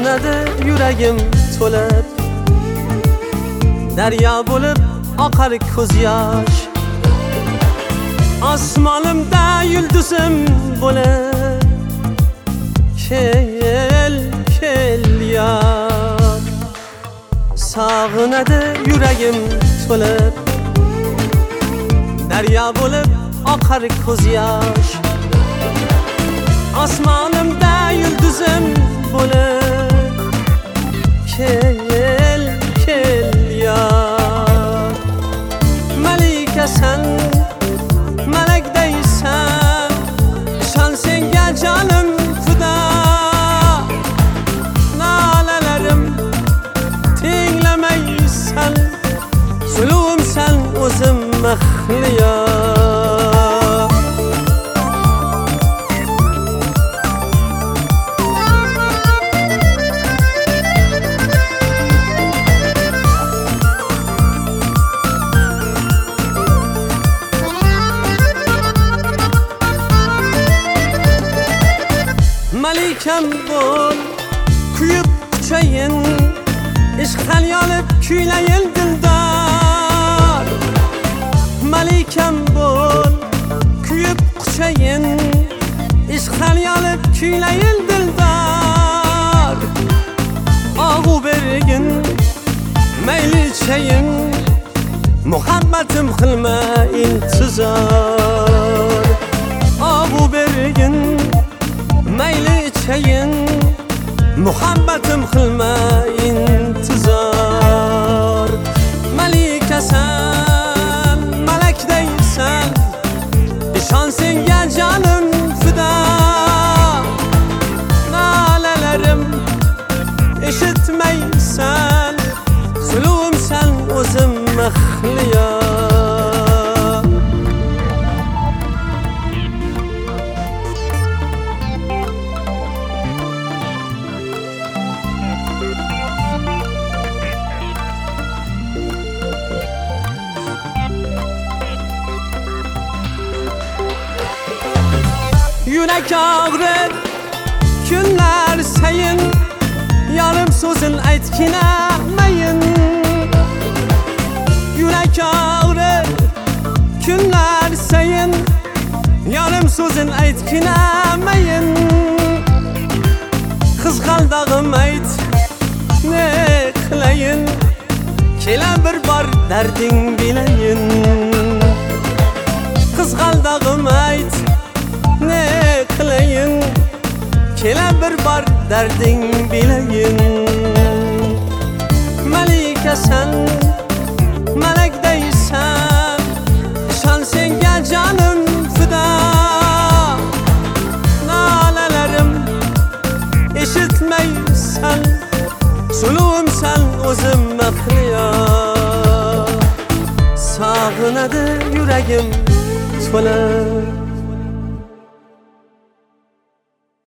sog'inadi yuragim to'lib, daryo bo'lib oqar ko'z yosh. Osmonimda yulduzim bo'lib, kel kel yar. Sog'inadi yuragim to'lib, daryo bo'lib oqar ko'z yosh. Osmonimda yulduzim bo'lib, kel kel yar. Malikasan, malakdaysan, ishon senga jonim fido. Nolalarim tinglamaysan, zulumsan o'zim mahliyo. Malikam bo'l, kuyib quchayin, ishq halyolib kuylayin dildor. Malikam bo'l, kuyib quchayin, ishq halyolib kuylayin dildor. Og'u bergin, mayli chayin, muhabbatim qilma intizor. Og'u bergin, mayli chayin, muhabbatim qilma intizor. Malikasan, malakdaysan, ishon senga jonim fido. Nolalarim eshitmaysan, zulumsan o'zim mahliyo. Yurak ağrır günler sayin, yarım sözün aytkinamayin. Yurak ağrır günler sayin, yarım sözün aytkinamayin. Qizg'aldag'im ayt, ne qilayin, kela bir bor darding bilayin. Qizg'aldag'im ayt, ne qilayin, kela bir bor darding bilayin. Malikasan, malakdaysan, ishon senga jonim fido. Nolalarim eshitmaysan, zulumsan o'zim mahliyo. Sog'inadi yuragim to'lib,